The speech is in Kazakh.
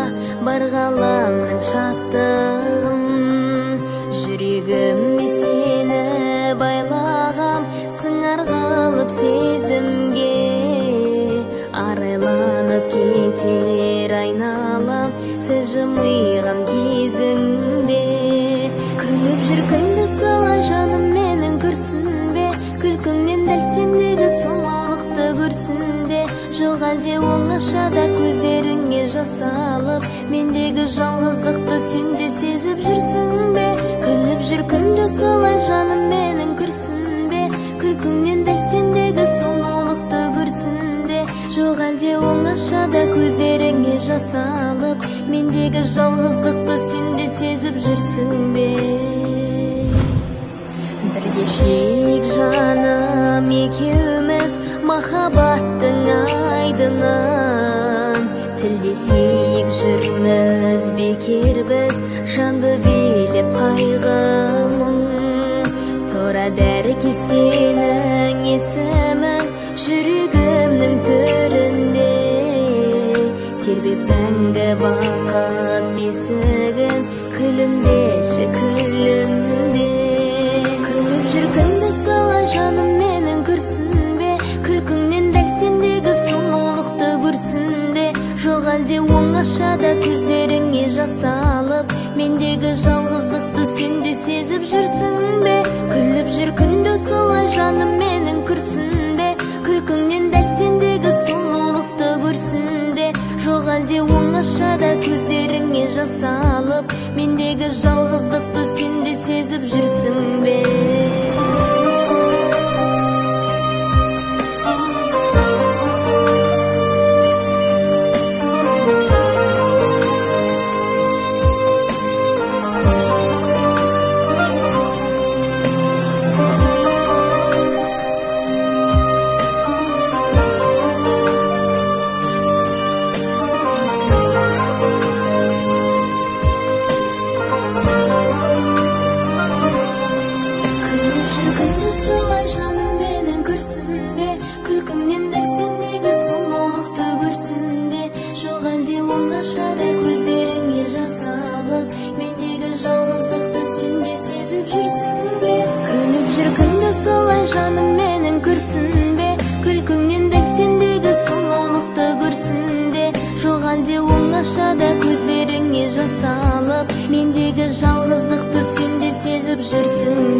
баргаламын шаттыгым. Жүрегімме сені байлагам, сыңар кылып сезимге. Арайланып кетер айналам, сен жымыйган кезиңде. Күлүп жүргөндө солай жаным менин көрсүнбө, күлкүңнен дәл сендеги сұлулықты көрсүнде. Жок әлде оңашада көздеріңе жас алып, мендеги жалгыздыкты сен де сезип жүрсүңбү? Күлүп жүргөндө солай жаным менин көрсүнбө, күлкүңнен дәл сендеги сұлулықты көрсүнде. Жок әлде оңашада көздеріңе жас алып, мендеги жалгыздыкты сен де сезип жүрсүңбү? Бір кешейік жаным екеуміз махаббаттың айдынын. Тілдесейік жүрміз бекер біз, жанды билеп қайғымың. Торада сенің есімің жүрегімнің төрінде. Тербеп мәңгі бақыт бесігін, күлімдеші күлімде. Жүргенде солай жаным менин көрсүнбө, күлкүңнен дәл сендеги сұлулықты көрсүнде. Жок әлде оңашада көздеріңе жас алып, мендеги жалгыздыкты сен де сезип жүрсүңбү? Күлүп жүргөндө солай жаным менин көрсүнбө, күлкүңнен дәл сендеги сұлулықты көрсүнде. Жок әлде оңашада көздеріңе жас алып, мендеги жалгыздыкты сен де сезип жүрсүңбү? Күлкүңнен дәл сендеги сұлулықты көрсүнде. Жок әлде оңашада көздеріңе жас алып, мендеги жалгыздыкты сен де сезип жүрсүңбү? Күлүп жүргөндө солай жаным менин көрсүнбө, күлкүңнен дәл сендеги сұлулықты көрсүнде. Жок әлде оңашада көздеріңе жас алып, мендеги жалгыздыкты сен де сезип жүрсүң?